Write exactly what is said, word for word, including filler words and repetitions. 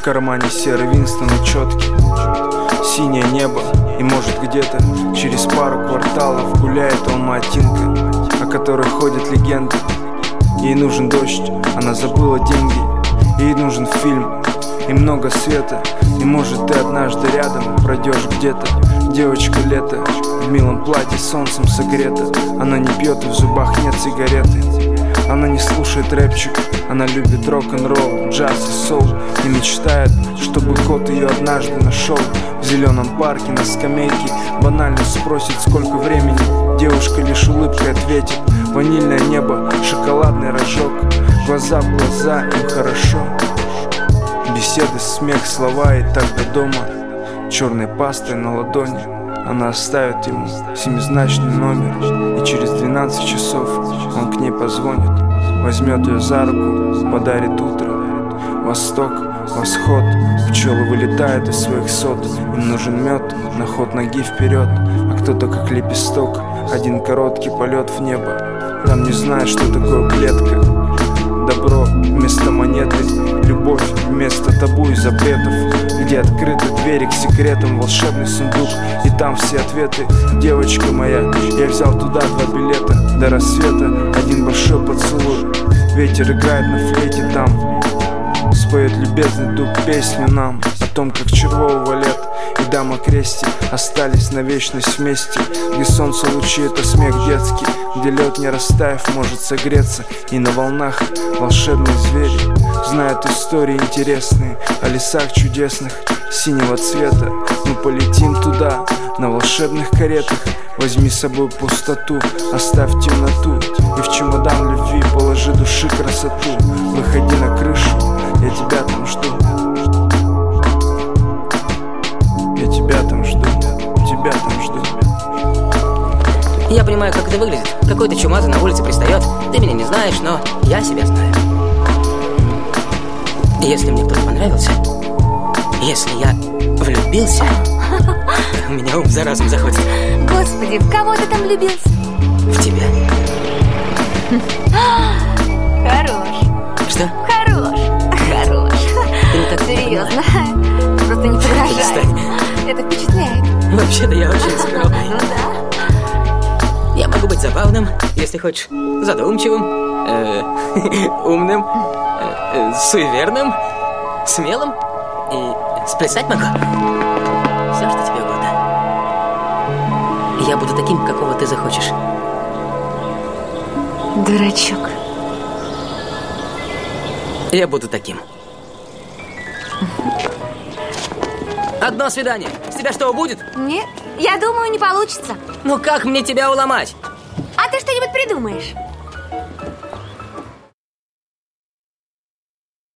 В кармане серый Винстон и четкий, синее небо. И может где-то через пару кварталов гуляет алматинка, о которой ходят легенды. Ей нужен дождь, она забыла деньги. Ей нужен фильм и много света. И может ты однажды рядом пройдешь где-то. Девочка лето, в милом платье солнцем согрета. Она не пьет и в зубах нет сигареты. Она не слушает рэпчик, она любит рок-н-ролл, джаз и соул. И мечтает, чтобы кот ее однажды нашел в зеленом парке на скамейке. Банально спросит, сколько времени. Девушка лишь улыбкой ответит: ванильное небо, шоколадный рожок. Глаза в глаза, им хорошо. Беседы, смех, слова и так до дома. Черной пастой на ладони она оставит ему семизначный номер. И через двенадцать часов он к ней позвонит, возьмет ее за руку, подарит утро. Восток, восход, пчелы вылетают из своих сот. Им нужен мед, на ход ноги вперед. А кто-то как лепесток, один короткий полет в небо. Там не знает, что такое клетка. Добро вместо монеты, любовь вместо табу и запретов. Где открыты двери к секретам, волшебный сундук, и там все ответы. Девочка моя, я взял туда два билета. До рассвета один большой поцелуй. Ветер играет на флейте там. Споет любезный дуб песню нам о том, как червового лет и дама крести остались на вечность вместе. Где солнце лучи — это смех детский, где лед, не растаяв, может согреться. И на волнах волшебные звери знают истории интересные о лесах чудесных синего цвета. Мы полетим туда на волшебных каретах. Возьми с собой пустоту, оставь темноту, и в чемодан любви положи души красоту. Выходи на крышу, я тебя там жду. Я тебя там жду, тебя там жду. Я понимаю, как это выглядит. Какой-то чумазый на улице пристает. Ты меня не знаешь, но я себя знаю. Если мне кто-то понравился, если я влюбился, у меня ум за разум заходит. Господи, в кого ты там влюбился? В тебя. Хорош. Что? Хорош. Хорош. Ты не так серьезно. Просто не подражай. Перестань. Это впечатляет. Вообще-то я очень скромный. Ну да. Я могу быть забавным, если хочешь, задумчивым, э, умным, э, суеверным, смелым и сплясать могу. Все, что тебе угодно. Я буду таким, какого ты захочешь. Дурачок. Я буду таким. Одно свидание. С тебя что, будет? Нет, я думаю, не получится. Ну как мне тебя уломать? А ты что-нибудь придумаешь?